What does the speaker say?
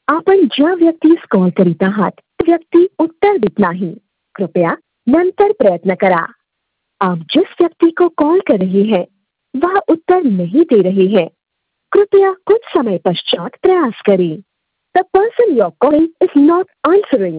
आपण ज्या व्यक्तीस कॉल करीत आहात त्या व्यक्ती उत्तर देत नाही. कृपया नंतर प्रयत्न करा. आप जिस व्यक्ति को कॉल कर रहे हैं वह उत्तर नहीं दे रहे हैं. कृपया कुछ समय पश्चात प्रयास करें. The person you're calling is not answering.